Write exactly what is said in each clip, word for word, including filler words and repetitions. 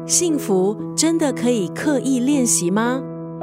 幸福真的可以刻意练习吗？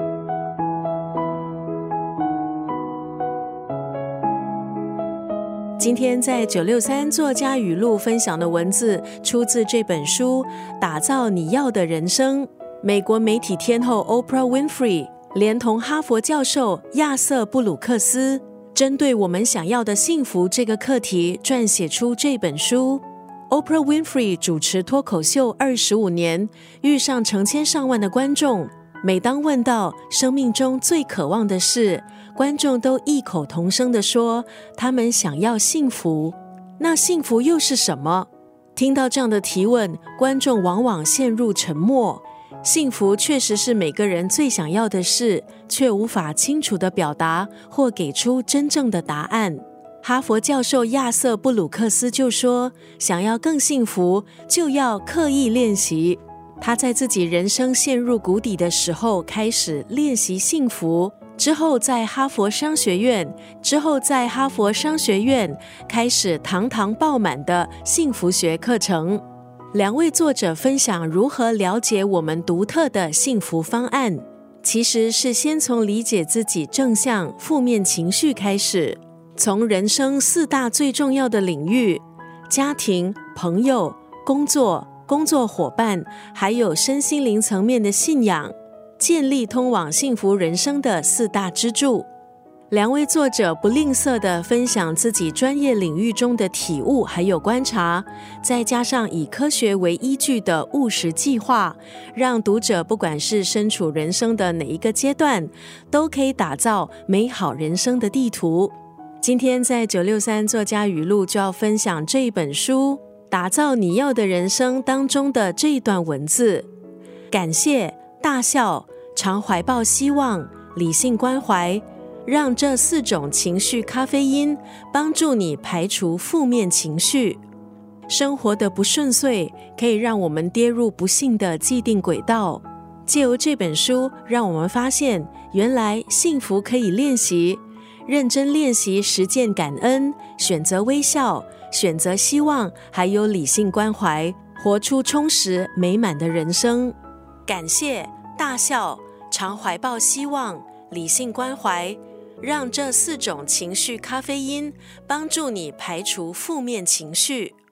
今天在九六三作家语录分享的文字出自这本书《打造你要的人生》。美国媒体天后 Oprah Winfrey 连同哈佛教授亚瑟布鲁克斯，针对我们想要的幸福这个课题撰写出这本书。Oprah Winfrey 主持脱口秀二十五年，遇上成千上万的观众，每当问到生命中最渴望的事，观众都异口同声地说他们想要幸福。那幸福又是什么？听到这样的提问，观众往往陷入沉默。幸福确实是每个人最想要的事，却无法清楚地表达或给出真正的答案。哈佛教授亚瑟布鲁克斯就说，想要更幸福，就要刻意练习。他在自己人生陷入谷底的时候开始练习幸福，之后在哈佛商学院之后在哈佛商学院开始堂堂爆满的幸福学课程。两位作者分享如何了解我们独特的幸福方案，其实是先从理解自己正向、负面情绪开始，从人生四大最重要的领域，家庭、朋友、工作、工作伙伴，还有身心灵层面的信仰，建立通往幸福人生的四大支柱。两位作者不吝啬地分享自己专业领域中的体悟还有观察，再加上以科学为依据的务实计划，让读者不管是身处人生的哪一个阶段，都可以打造美好人生的地图。今天在九六三作家语录就要分享这一本书《打造你要的人生》当中的这一段文字：感谢、大笑、常怀抱希望、理性关怀，让这四种情绪咖啡因帮助你排除负面情绪。生活的不顺遂可以让我们跌入不幸的既定轨道，借由这本书让我们发现，原来幸福可以练习，认真练习实践感恩，选择微笑，选择希望，还有理性关怀，活出充实美满的人生。感谢、大笑、常怀抱希望、理性关怀，让这四种情绪咖啡因帮助你排除负面情绪。